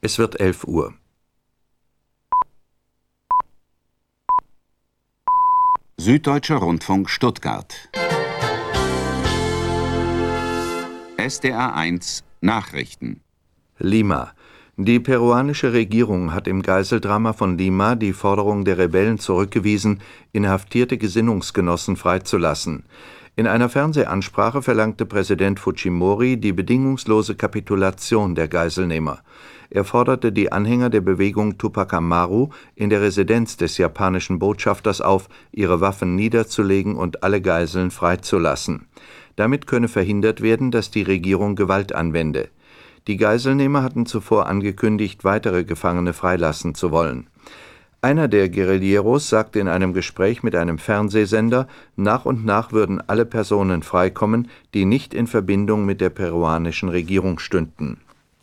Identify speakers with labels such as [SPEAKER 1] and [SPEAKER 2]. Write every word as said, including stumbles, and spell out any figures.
[SPEAKER 1] Es wird elf Uhr.
[SPEAKER 2] Süddeutscher Rundfunk Stuttgart. S D R eins Nachrichten.
[SPEAKER 1] Lima. Die peruanische Regierung hat im Geiseldrama von Lima die Forderung der Rebellen zurückgewiesen, inhaftierte Gesinnungsgenossen freizulassen. In einer Fernsehansprache verlangte Präsident Fujimori die bedingungslose Kapitulation der Geiselnehmer. Er forderte die Anhänger der Bewegung Tupac Amaru in der Residenz des japanischen Botschafters auf, ihre Waffen niederzulegen und alle Geiseln freizulassen. Damit könne verhindert werden, dass die Regierung Gewalt anwende. Die Geiselnehmer hatten zuvor angekündigt, weitere Gefangene freilassen zu wollen. Einer der Guerilleros sagte in einem Gespräch mit einem Fernsehsender, nach und nach würden alle Personen freikommen, die nicht in Verbindung mit der peruanischen Regierung stünden.